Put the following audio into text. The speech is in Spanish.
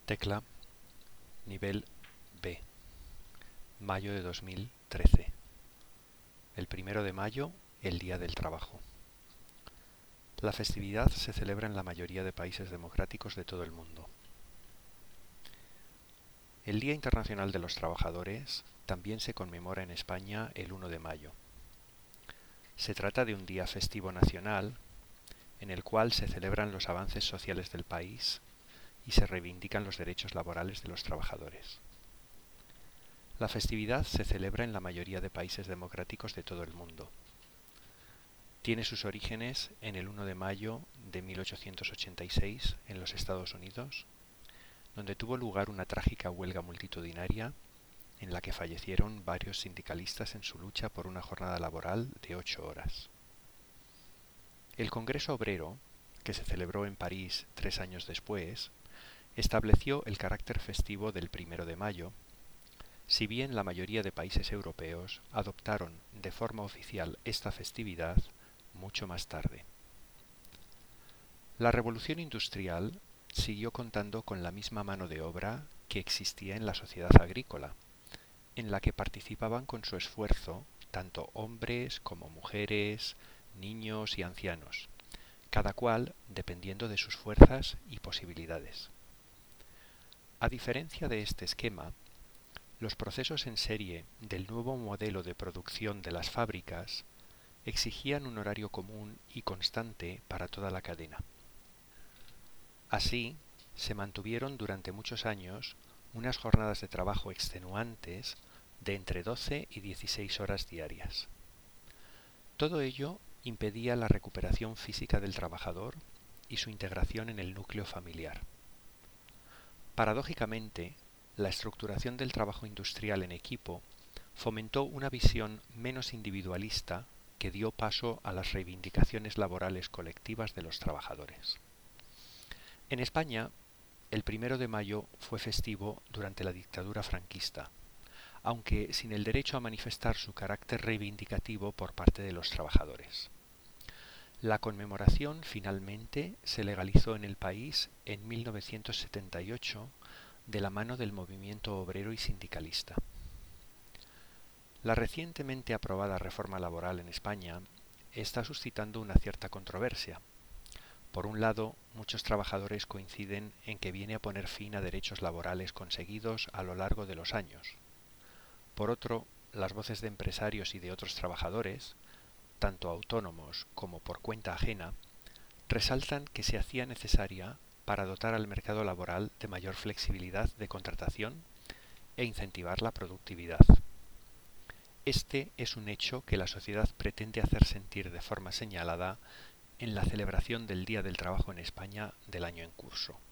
Tecla, nivel B, mayo de 2013. El 1 de mayo, el Día del Trabajo. La festividad se celebra en la mayoría de países democráticos de todo el mundo. El Día Internacional de los Trabajadores también se conmemora en España el 1 de mayo. Se trata de un día festivo nacional en el cual se celebran los avances sociales del país y se reivindican los derechos laborales de los trabajadores. La festividad se celebra en la mayoría de países democráticos de todo el mundo. Tiene sus orígenes en el 1 de mayo de 1886 en los Estados Unidos, donde tuvo lugar una trágica huelga multitudinaria en la que fallecieron varios sindicalistas en su lucha por una jornada laboral de 8 horas. El Congreso Obrero, que se celebró en París 3 años después, estableció el carácter festivo del 1 de mayo, si bien la mayoría de países europeos adoptaron de forma oficial esta festividad mucho más tarde. La revolución industrial siguió contando con la misma mano de obra que existía en la sociedad agrícola, en la que participaban con su esfuerzo tanto hombres como mujeres, niños y ancianos, cada cual dependiendo de sus fuerzas y posibilidades. A diferencia de este esquema, los procesos en serie del nuevo modelo de producción de las fábricas exigían un horario común y constante para toda la cadena. Así, se mantuvieron durante muchos años unas jornadas de trabajo extenuantes de entre 12 y 16 horas diarias. Todo ello impedía la recuperación física del trabajador y su integración en el núcleo familiar. Paradójicamente, la estructuración del trabajo industrial en equipo fomentó una visión menos individualista que dio paso a las reivindicaciones laborales colectivas de los trabajadores. En España, el 1 de mayo fue festivo durante la dictadura franquista, aunque sin el derecho a manifestar su carácter reivindicativo por parte de los trabajadores. La conmemoración finalmente se legalizó en el país en 1978 de la mano del movimiento obrero y sindicalista. La recientemente aprobada reforma laboral en España está suscitando una cierta controversia. Por un lado, muchos trabajadores coinciden en que viene a poner fin a derechos laborales conseguidos a lo largo de los años. Por otro, las voces de empresarios y de otros trabajadores, tanto autónomos como por cuenta ajena, resaltan que se hacía necesaria para dotar al mercado laboral de mayor flexibilidad de contratación e incentivar la productividad. Este es un hecho que la sociedad pretende hacer sentir de forma señalada en la celebración del Día del Trabajo en España del año en curso.